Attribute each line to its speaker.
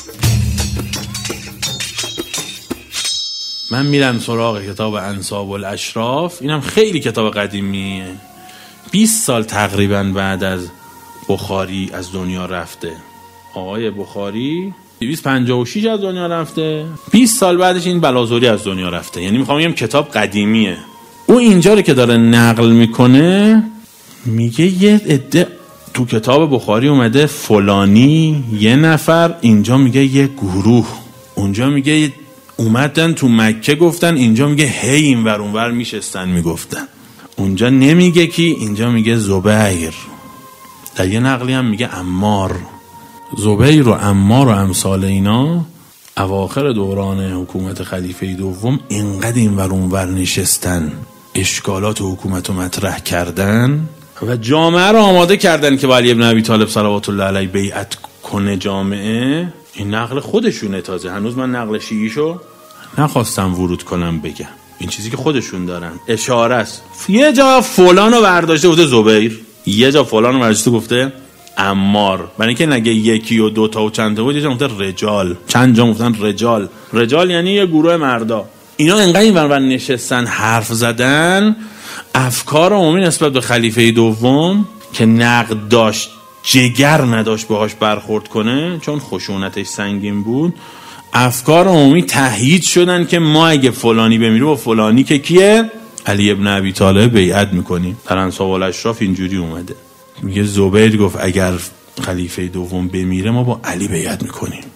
Speaker 1: من میرم سراغ کتاب انساب الاشراف. اینم خیلی کتاب قدیمیه، 20 سال تقریبا بعد از بخاری از دنیا رفته. آقای بخاری 256 از دنیا رفته، 20 سال بعدش این بلازوری از دنیا رفته. یعنی میخوام بگم کتاب قدیمیه. او اینجا رو که داره نقل میکنه میگه یه عده تو کتاب بخاری اومده فلانی یه نفر، اینجا میگه یه گروه، اونجا میگه اومدن تو مکه گفتن، اینجا میگه هی اینور اونور میشستن میگفتن. اونجا نمیگه کی، اینجا میگه زبیر. در یه نقلی هم میگه عمار. زبیر و عمار و امثال اینا اواخر دوران حکومت خلیفه دوم اینقدر اینور اونور نشستن، اشکالات حکومت رو مطرح کردن و جامعه رو آماده کردن که با علی ابن ابی طالب صلوات الله علیه بیعت کنه جامعه. این نقل خودشونه، تازه هنوز من نقل شیعیشو نخواستم ورود کنم بگم، این چیزی که خودشون دارن اشاره است. یه جا فلانو برداشته گفته زبیر، یه جا فلانو برداشته گفته عمار، برای اینکه نگه یکی و دوتا و چند تا بود، یه جا گفته رجال، چند جا گفتن رجال. رجال یعنی یه گروه مردا. اینا انقدر اینور نشستن حرف زدن، افکار عمومی نسبت به خلیفه دوم که نقد داشت جگر نداشت باهاش برخورد کنه، چون خشونتش سنگین بود، افکار عمومی تهیید شدن که ما اگه فلانی بمیره و فلانی که کیه؟ علی ابن ابی طالب بیعت میکنیم. در انساب الاشراف اینجوری اومده، میگه زبیر گفت اگر خلیفه دوم بمیره ما با علی بیعت میکنیم.